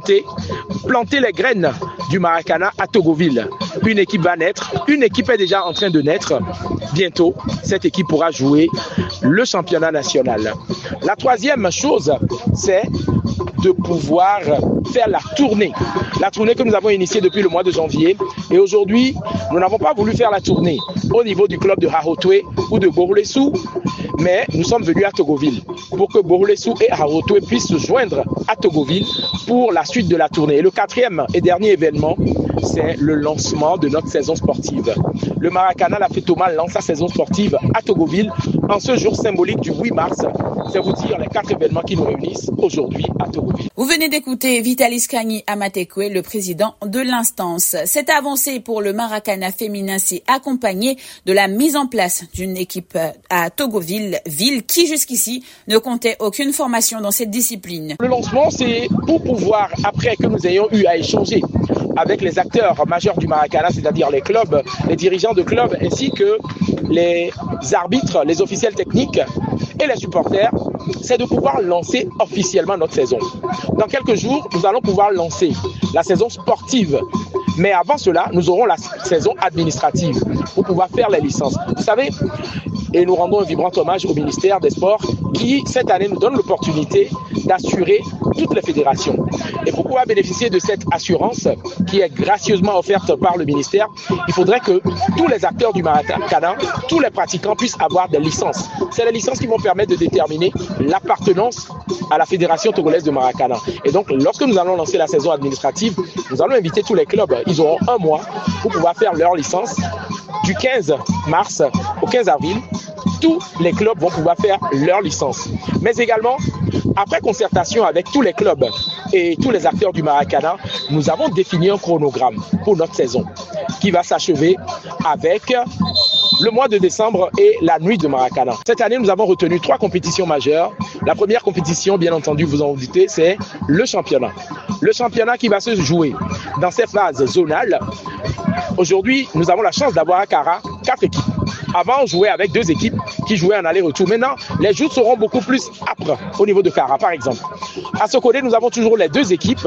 planter les graines du Maracana à Togoville. Une équipe va naître, une équipe est déjà en train de naître. Bientôt, cette équipe pourra jouer le championnat national. La troisième chose, c'est de pouvoir faire la tournée que nous avons initiée depuis le mois de janvier. Et aujourd'hui, nous n'avons pas voulu faire la tournée au niveau du club de Haotwe ou de Borulesou, mais nous sommes venus à Togoville pour que Borulesou et Haotwe puissent se joindre à Togoville pour la suite de la tournée. Et le quatrième et dernier événement, c'est le lancement de notre saison sportive. Le Maracana, la FETOMA lance sa saison sportive à Togoville en ce jour symbolique du 8 mars. C'est vous dire les 4 événements qui nous réunissent aujourd'hui à Togoville. Vous venez d'écouter Vitalis Kagny Amatekwe, le président de l'instance. Cette avancée pour le Maracana féminin s'est accompagnée de la mise en place d'une équipe à Togoville, ville qui jusqu'ici ne comptait aucune formation dans cette discipline. Le lancement, c'est pour pouvoir, après que nous ayons eu à échanger avec les acteurs majeurs du Maracana, c'est-à-dire les clubs, les dirigeants de clubs, ainsi que les arbitres, les officiels techniques et les supporters, c'est de pouvoir lancer officiellement notre saison. Dans quelques jours, nous allons pouvoir lancer la saison sportive. Mais avant cela, nous aurons la saison administrative pour pouvoir faire les licences. Vous savez, et nous rendons un vibrant hommage au ministère des Sports qui, cette année, nous donne l'opportunité d'assurer toutes les fédérations. Et pour pouvoir bénéficier de cette assurance qui est gracieusement offerte par le ministère, il faudrait que tous les acteurs du Maracana, tous les pratiquants puissent avoir des licences. C'est les licences qui vont permettre de déterminer l'appartenance à la Fédération togolaise de Maracana. Et donc, lorsque nous allons lancer la saison administrative, nous allons inviter tous les clubs. Ils auront un mois pour pouvoir faire leur licence. Du 15 mars au 15 avril, tous les clubs vont pouvoir faire leur licence. Mais également, après concertation avec tous les clubs et tous les acteurs du Maracana, nous avons défini un chronogramme pour notre saison qui va s'achever avec le mois de décembre et la nuit de Maracana. Cette année, nous avons retenu 3 compétitions majeures. La première compétition, bien entendu, vous en doutez, c'est le championnat. Le championnat qui va se jouer dans ces phases zonales. Aujourd'hui, nous avons la chance d'avoir à Kara 4 équipes. Avant, on jouait avec 2 équipes qui jouaient en aller-retour. Maintenant, les jours seront beaucoup plus âpres au niveau de Kara, par exemple. À Sokodé, nous avons toujours les 2 équipes.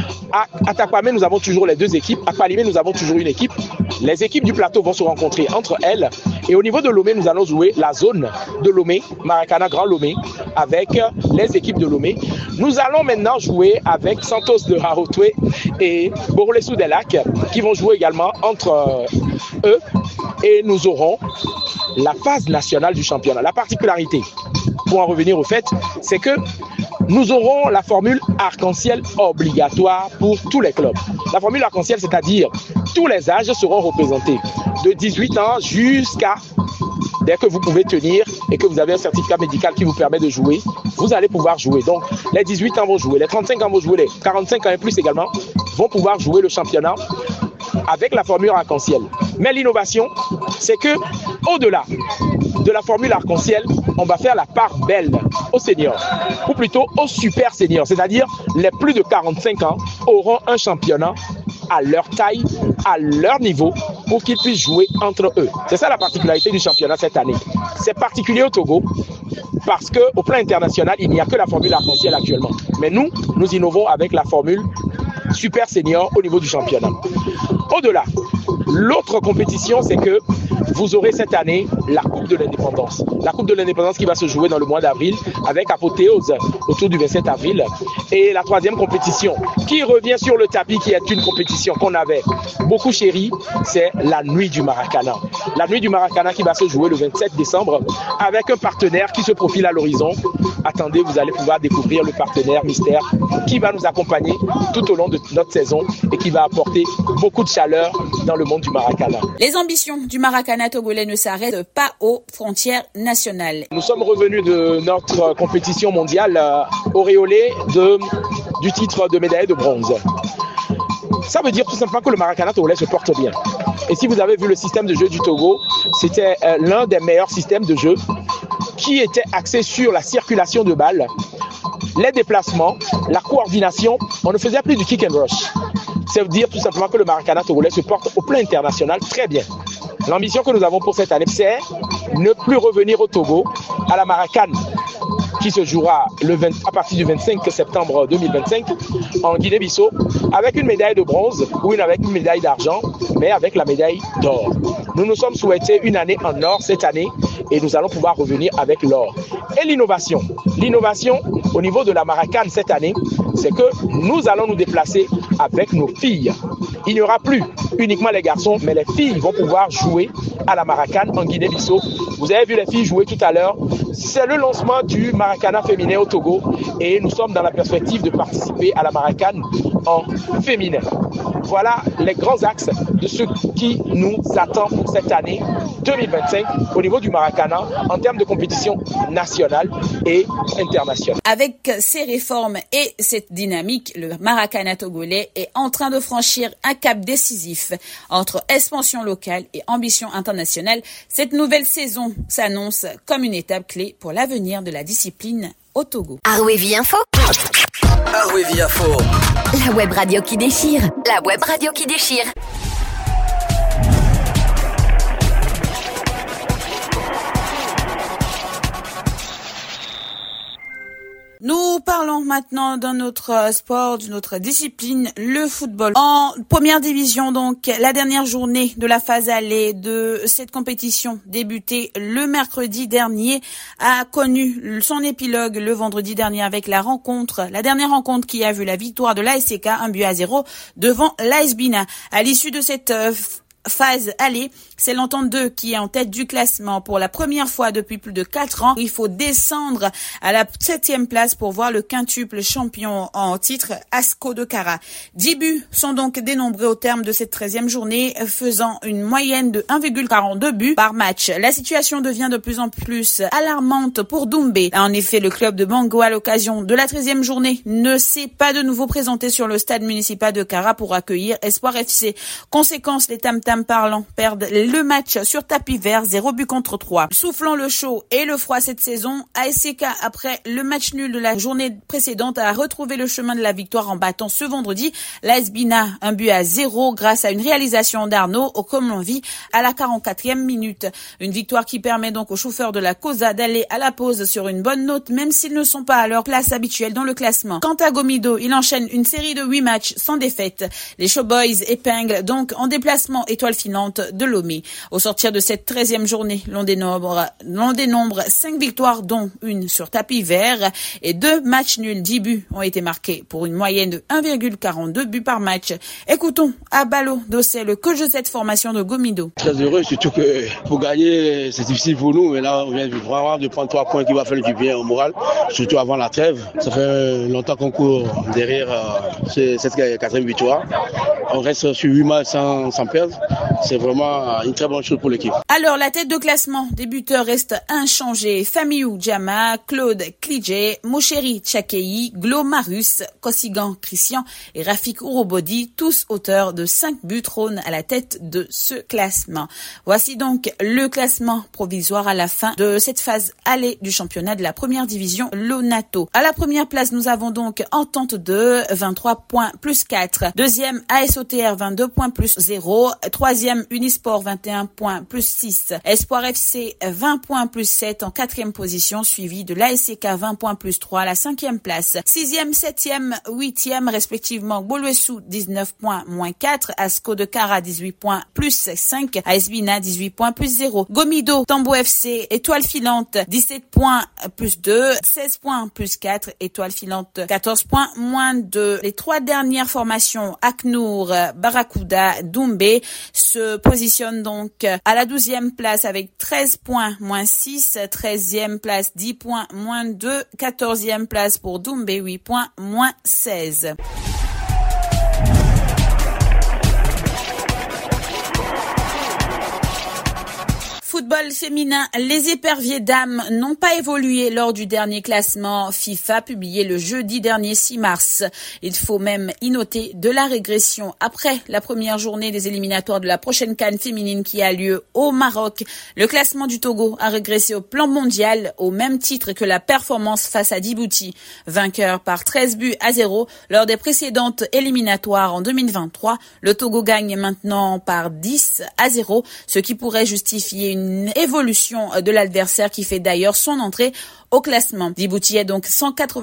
À Takwame, nous avons toujours les 2 équipes. À Palimé, nous avons toujours une équipe. Les équipes du plateau vont se rencontrer entre elles. Et au niveau de Lomé, nous allons jouer la zone de Lomé, Maracana Grand Lomé, avec les équipes de Lomé. Nous allons maintenant jouer avec Santos de Harotwe et Borolesou des Lacs, qui vont jouer également entre eux. Et nous aurons la phase nationale du championnat. La particularité, pour en revenir au fait, c'est que nous aurons la formule arc-en-ciel obligatoire pour tous les clubs. La formule arc-en-ciel, c'est-à-dire tous les âges seront représentés, de 18 ans jusqu'à, dès que vous pouvez tenir et que vous avez un certificat médical qui vous permet de jouer, vous allez pouvoir jouer. Donc les 18 ans vont jouer, les 35 ans vont jouer, les 45 ans et plus également vont pouvoir jouer le championnat avec la formule arc-en-ciel. Mais l'innovation, c'est que au-delà de la formule arc-en-ciel, on va faire la part belle aux seniors, ou plutôt aux super seniors, c'est-à-dire les plus de 45 ans auront un championnat à leur taille, à leur niveau, pour qu'ils puissent jouer entre eux. C'est ça la particularité du championnat cette année. C'est particulier au Togo, parce qu'au plan international, il n'y a que la formule arc-en-ciel actuellement. Mais nous innovons avec la formule super senior au niveau du championnat. Au-delà, l'autre compétition, c'est que vous aurez cette année la Coupe de l'Indépendance. La Coupe de l'Indépendance qui va se jouer dans le mois d'avril avec apothéose autour du 27 avril. Et la troisième compétition qui revient sur le tapis, qui est une compétition qu'on avait beaucoup chérie, c'est la Nuit du Maracana. La Nuit du Maracana qui va se jouer le 27 décembre avec un partenaire qui se profile à l'horizon. Attendez, vous allez pouvoir découvrir le partenaire mystère qui va nous accompagner tout au long de notre saison et qui va apporter beaucoup de chaleur dans le monde du Maracana. Les ambitions du Maracana togolais ne s'arrêtent pas aux frontières nationales. Nous sommes revenus de notre compétition mondiale auréolée du titre de médaille de bronze. Ça veut dire tout simplement que le Maracana togolais se porte bien. Et si vous avez vu le système de jeu du Togo, c'était l'un des meilleurs systèmes de jeu qui était axé sur la circulation de balles, les déplacements, la coordination. On ne faisait plus du kick and rush. Ça veut dire tout simplement que le Maracana togolais se porte au plan international très bien. L'ambition que nous avons pour cette année, c'est ne plus revenir au Togo, à la Maracane, qui se jouera à partir du 25 septembre 2025 en Guinée-Bissau, avec une médaille de bronze ou avec une médaille d'argent, mais avec la médaille d'or. Nous nous sommes souhaités une année en or cette année et nous allons pouvoir revenir avec l'or. Et l'innovation au niveau de la Maracane cette année, c'est que nous allons nous déplacer avec nos filles. Il n'y aura plus uniquement les garçons, mais les filles vont pouvoir jouer à la Maracane en Guinée-Bissau. Vous avez vu les filles jouer tout à l'heure. C'est le lancement du Maracana féminin au Togo et nous sommes dans la perspective de participer à la Maracane en féminin. Voilà les grands axes de ce qui nous attend pour cette année 2025 au niveau du Maracana en termes de compétition nationale et internationale. Avec ces réformes et cette dynamique, le Maracana togolais est en train de franchir un cap décisif entre expansion locale et ambition internationale. Cette nouvelle saison s'annonce comme une étape clé pour l'avenir de la discipline au Togo. Arwevi Info. Arwevi Info. La web radio qui déchire. La web radio qui déchire. Nous parlons maintenant d'un autre sport, d'une autre discipline, le football. En première division, donc, la dernière journée de la phase allée de cette compétition débutée le mercredi dernier a connu son épilogue le vendredi dernier avec la dernière rencontre qui a vu la victoire de l'ASK 1-0 devant l'AS Bina. À l'issue de cette phase allée, c'est l'Entente 2 qui est en tête du classement pour la première fois depuis plus de 4 ans. Il faut descendre à la 7e place pour voir le quintuple champion en titre ASCO de Kara. 10 buts sont donc dénombrés au terme de cette 13e journée, faisant une moyenne de 1,42 buts par match. La situation devient de plus en plus alarmante pour Doumbé. En effet, le club de Bango, à l'occasion de la 13e journée, ne s'est pas de nouveau présenté sur le stade municipal de Kara pour accueillir Espoir FC. Conséquence, les tam-tams Tam Parlant perdent le match sur tapis vert, 0 but contre 3. Soufflant le chaud et le froid cette saison, ASCK, après le match nul de la journée précédente, a retrouvé le chemin de la victoire en battant ce vendredi l'AS Bina 1-0 grâce à une réalisation d'Arnaud au Colombi à la 44e minute. Une victoire qui permet donc aux chauffeurs de la Cosa d'aller à la pause sur une bonne note, même s'ils ne sont pas à leur place habituelle dans le classement. Quant à Gomido, il enchaîne une série de 8 matchs sans défaite. Les Showboys épinglent donc en déplacement Étoile Filante de Lomé. Au sortir de cette 13e journée, l'on dénombre 5 victoires, dont une sur tapis vert, et 2 matchs nuls. 10 buts ont été marqués pour une moyenne de 1,42 buts par match. Écoutons Abalo Dossé, le coach de cette formation de Gomido. Très heureux, surtout que pour gagner, c'est difficile pour nous, mais là, on vient vraiment de prendre 3 points qui va faire du bien au moral, surtout avant la trêve. Ça fait longtemps qu'on court derrière cette 4e victoire. On reste sur 8 matchs sans perdre. C'est vraiment une très bonne chose pour l'équipe. Alors, la tête de classement des buteurs reste inchangée. Famiou Djama, Claude Klidje, Mosheri Tchakei, Glo Marus, Kosigan Christian et Rafik Urobodi, tous auteurs de 5 buts, trônent à la tête de ce classement. Voici donc le classement provisoire à la fin de cette phase allée du championnat de la première division Lonato. À la première place, nous avons donc Entente 2, 23 points plus 4. Deuxième, ASOTR, 22 points plus 0. Troisième, Unisport, 21 points plus 6. Espoir FC, 20 points plus 7 en 4e position, suivi de l'ASCK, 20 points plus 3 à la 5e place. 6e, 7e, 8e, respectivement, Bolwesou, 19 points moins 4. Asco de Cara, 18 points plus 5. AS Bina, 18 points plus 0. Gomido, Tambo FC, Étoile Filante, 17 points plus 2. 16 points plus 4. Étoile Filante, 14 points moins 2. Les 3 dernières formations, Aknour, Barracuda, Doumbé, se positionnent donc à la 12e place avec 13 points moins 6. 13e place, 10 points moins 2. 14e place pour Doumbé, 8 points moins 16. Football féminin, les éperviers dames n'ont pas évolué lors du dernier classement FIFA publié le jeudi dernier 6 mars. Il faut même y noter de la régression après la première journée des éliminatoires de la prochaine CAN féminine qui a lieu au Maroc. Le classement du Togo a régressé au plan mondial au même titre que la performance face à Djibouti, vainqueur par 13 buts à 0 lors des précédentes éliminatoires en 2023. Le Togo gagne maintenant par 10 à 0, ce qui pourrait justifier une évolution de l'adversaire qui fait d'ailleurs son entrée au classement. Djibouti est donc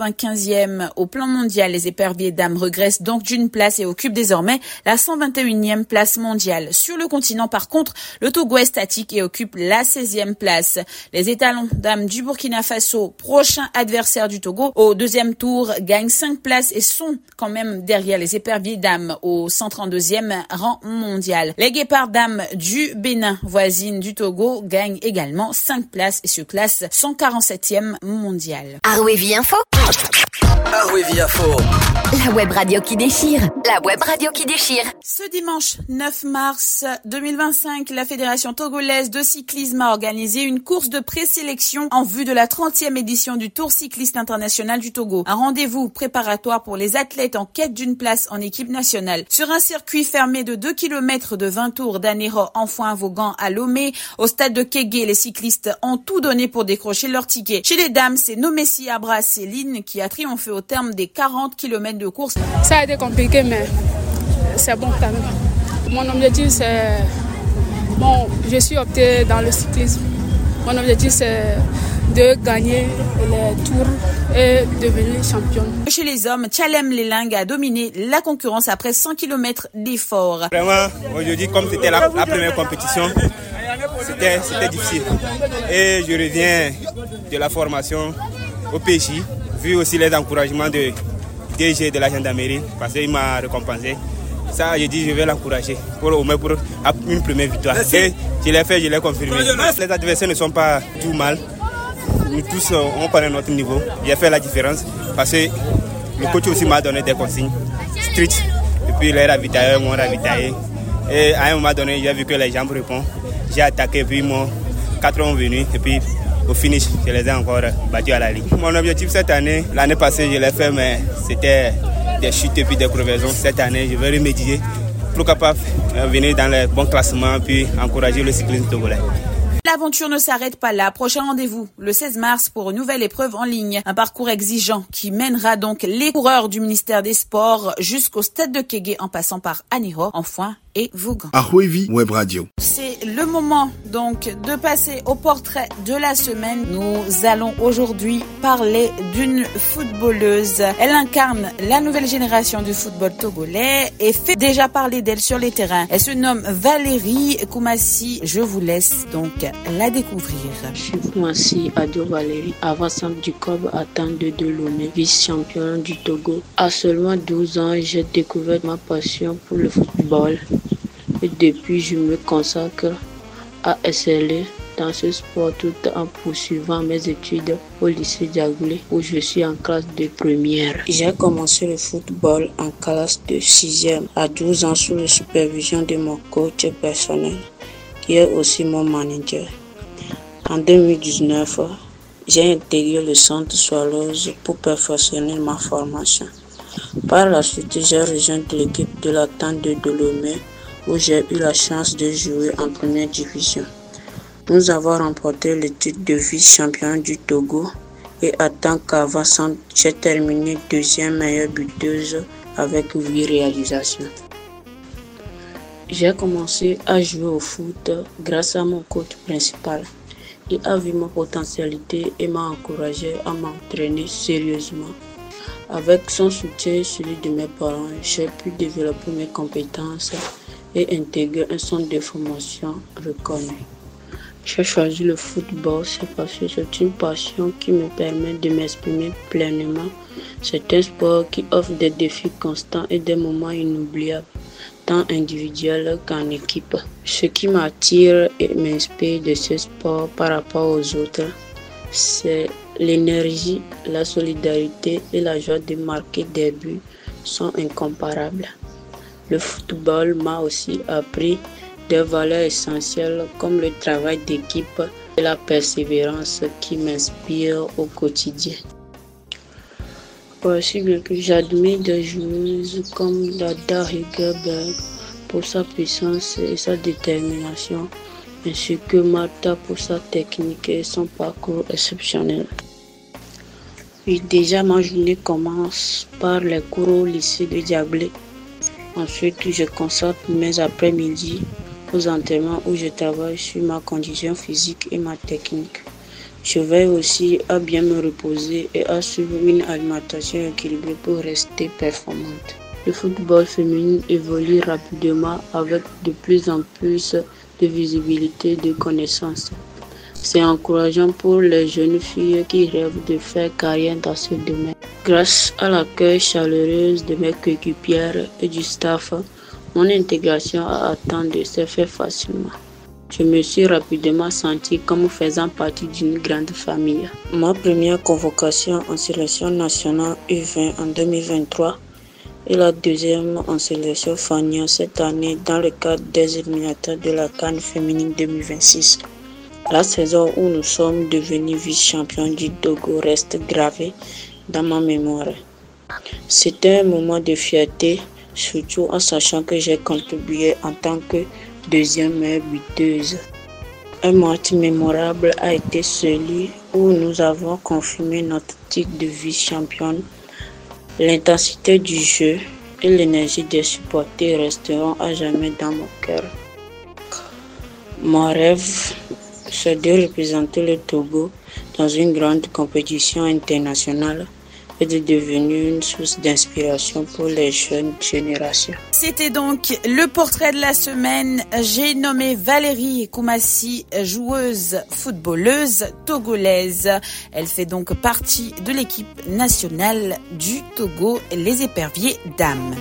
195e au plan mondial. Les éperviers dames régressent donc d'une place et occupent désormais la 121e place mondiale. Sur le continent, par contre, le Togo est statique et occupe la 16e place. Les étalons dames du Burkina Faso, prochain adversaire du Togo, au deuxième tour, gagnent 5 places et sont quand même derrière les éperviers dames au 132e rang mondial. Les guépards dames du Bénin, voisine du Togo, gagnent également 5 places et se classent 147e mondial. Arwevi Info. Arwevi Info. La web radio qui déchire. La web radio qui déchire. Ce dimanche 9 mars 2025, la Fédération togolaise de cyclisme a organisé une course de présélection en vue de la 30e édition du Tour cycliste international du Togo. Un rendez-vous préparatoire pour les athlètes en quête d'une place en équipe nationale. Sur un circuit fermé de 2 km de 20 tours d'Anéro, Enfoin-Vaughan à Lomé, au stade de Kégué, les cyclistes ont tout donné pour décrocher leur ticket. Chez les dames, c'est Nomessi Abra Céline qui a triomphé au terme des 40 km de course. Ça a été compliqué, mais c'est bon quand même. Mon objectif, c'est... Bon, je suis opté dans le cyclisme. Mon objectif, c'est de gagner les tours et devenir championne. Chez les hommes, Tchalem Lelang a dominé la concurrence après 100 km d'efforts. Vraiment, aujourd'hui, comme c'était la première compétition, c'était difficile. Et je reviens de la formation au PJ, vu aussi les encouragements de DG de la gendarmerie, parce qu'il m'a récompensé. Ça, j'ai dit, je vais l'encourager pour au moins pour une première victoire. Et je l'ai fait, je l'ai confirmé. Les adversaires ne sont pas tout mal. Nous tous, on connaît notre niveau. J'ai fait la différence parce que le coach aussi m'a donné des consignes strictes. Et puis les ravitailleurs m'ont ravitaillé. Et à un moment donné, j'ai vu que les jambes répondent. J'ai attaqué, puis mon 4 ont venu. Et puis au finish, je les ai encore battus à la ligne. Mon objectif cette année, l'année passée, je l'ai fait, mais c'était des chutes et puis des crevaisons. Cette année, je vais remédier pourquoi pas venir dans les bons classements puis encourager le cyclisme togolais. L'aventure ne s'arrête pas là. Prochain rendez-vous le 16 mars pour une nouvelle épreuve en ligne. Un parcours exigeant qui mènera donc les coureurs du ministère des Sports jusqu'au stade de Kégué en passant par Aniro, Enfoin et Vougan. Ahwevi Web Radio. C'est le moment donc de passer au portrait de la semaine. Nous allons aujourd'hui parler d'une footballeuse. Elle incarne la nouvelle génération du football togolais et fait déjà parler d'elle sur les terrains. Elle se nomme Valérie Koumassi. Je vous laisse donc la découvrir. Je suis Koumassi Adio Valérie, avant-centre du COB atteint de Lomé, vice-champion du Togo. À seulement 12 ans, j'ai découvert ma passion pour le football. Et depuis, je me consacre à exceller dans ce sport tout en poursuivant mes études au lycée d'Agoulé où je suis en classe de première. J'ai commencé le football en classe de 6e à 12 ans sous la supervision de mon coach personnel qui est aussi mon manager. En 2019, j'ai intégré le centre Swallows pour perfectionner ma formation. Par la suite, j'ai rejoint l'équipe de la Tente de Lomé où j'ai eu la chance de jouer en première division. Nous avons remporté le titre de vice-champion du Togo et en tant qu'avant-centre, j'ai terminé deuxième meilleure buteuse avec 8 réalisations. J'ai commencé à jouer au foot grâce à mon coach principal. Il a vu ma potentialité et m'a encouragé à m'entraîner sérieusement. Avec son soutien et celui de mes parents, j'ai pu développer mes compétences et intégrer un centre de formation reconnu. J'ai choisi le football, c'est parce que c'est une passion qui me permet de m'exprimer pleinement. C'est un sport qui offre des défis constants et des moments inoubliables, tant individuels qu'en équipe. Ce qui m'attire et m'inspire de ce sport par rapport aux autres, c'est l'énergie, la solidarité et la joie de marquer des buts sont incomparables. Le football m'a aussi appris des valeurs essentielles comme le travail d'équipe et la persévérance qui m'inspirent au quotidien. Aussi bien que j'admire des joueuses comme Dada Hegerberg pour sa puissance et sa détermination, ainsi que Martha pour sa technique et son parcours exceptionnel. Puis déjà ma journée commence par les cours au lycée de Diablé. Ensuite, je consacre mes après-midi aux entraînements où je travaille sur ma condition physique et ma technique. Je veille aussi à bien me reposer et à suivre une alimentation équilibrée pour rester performante. Le football féminin évolue rapidement avec de plus en plus de visibilité et de connaissances. C'est encourageant pour les jeunes filles qui rêvent de faire carrière dans ce domaine. Grâce à l'accueil chaleureux de mes coéquipières et du staff, mon intégration à Attendre s'est faite facilement. Je me suis rapidement sentie comme faisant partie d'une grande famille. Ma première convocation en sélection nationale U20 en 2023 et la deuxième en sélection Fania cette année dans le cadre des éliminatoires de la CAN féminine 2026. La saison où nous sommes devenus vice-champions du Togo reste gravée dans ma mémoire. C'était un moment de fierté, surtout en sachant que j'ai contribué en tant que deuxième meilleure buteuse. Un match mémorable a été celui où nous avons confirmé notre titre de vice-championne. L'intensité du jeu et l'énergie des supporters resteront à jamais dans mon cœur. Mon rêve, c'est de représenter le Togo dans une grande compétition internationale et de devenir une source d'inspiration pour les jeunes générations. C'était donc le portrait de la semaine. J'ai nommé Valérie Koumassi, joueuse footballeuse togolaise. Elle fait donc partie de l'équipe nationale du Togo, les éperviers dames.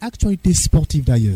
actualités sportives d'ailleurs.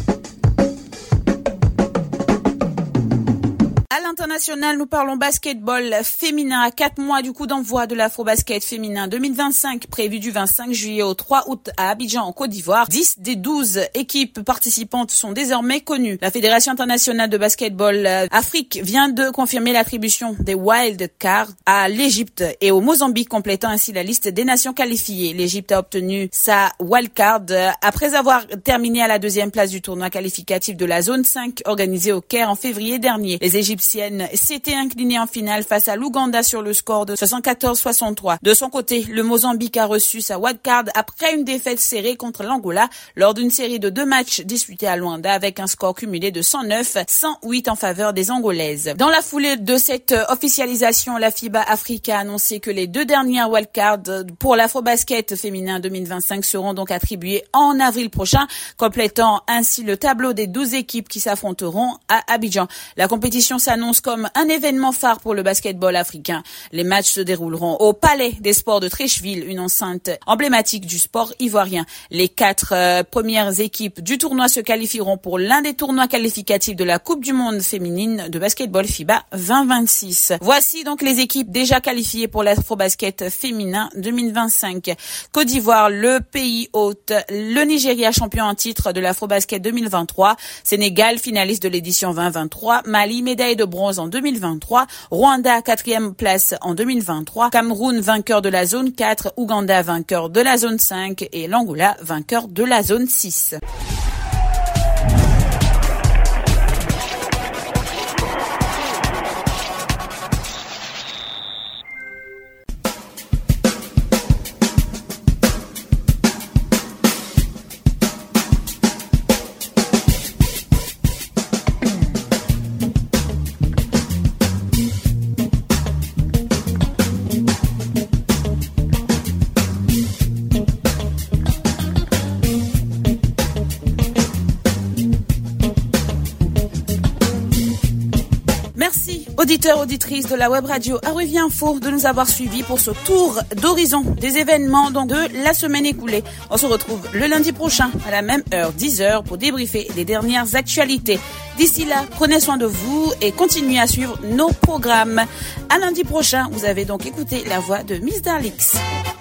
À l'international, nous parlons basketball féminin à 4 mois du coup d'envoi de l'Afrobasket féminin 2025 prévu du 25 juillet au 3 août à Abidjan en Côte d'Ivoire. 10 des 12 équipes participantes sont désormais connues. La Fédération internationale de basketball Afrique vient de confirmer l'attribution des wild cards à l'Égypte et au Mozambique, complétant ainsi la liste des nations qualifiées. L'Égypte a obtenu sa wild card après avoir terminé à la 2e place du tournoi qualificatif de la zone 5 organisé au Caire en février dernier. Les Égyptiennes s'étaient inclinées en finale face à l'Ouganda sur le score de 74-63. De son côté, le Mozambique a reçu sa wildcard après une défaite serrée contre l'Angola lors d'une série de 2 matchs disputés à Luanda avec un score cumulé de 109-108 en faveur des Angolaises. Dans la foulée de cette officialisation, la FIBA Africa a annoncé que les 2 dernières wildcards pour l'Afrobasket féminin 2025 seront donc attribuées en avril prochain, complétant ainsi le tableau des 12 équipes qui s'affronteront à Abidjan. La compétition s'annonce comme un événement phare pour le basketball africain. Les matchs se dérouleront au Palais des Sports de Treichville, une enceinte emblématique du sport ivoirien. Les 4 premières équipes du tournoi se qualifieront pour l'un des tournois qualificatifs de la Coupe du Monde féminine de basketball FIBA 2026. Voici donc les équipes déjà qualifiées pour l'Afrobasket féminin 2025. Côte d'Ivoire, le pays hôte, le Nigeria champion en titre de l'Afrobasket 2023, Sénégal finaliste de l'édition 2023, Mali médaille de bronze en 2023, Rwanda 4e place en 2023, Cameroun vainqueur de la zone 4, Ouganda vainqueur de la zone 5 et l'Angola vainqueur de la zone 6. Auditeurs, auditrices de la web radio Arwevi Info, de nous avoir suivis pour ce tour d'horizon des événements donc de la semaine écoulée. On se retrouve le lundi prochain à la même heure, 10h, pour débriefer les dernières actualités. D'ici là, prenez soin de vous et continuez à suivre nos programmes. À lundi prochain, vous avez donc écouté la voix de Miss Darlix.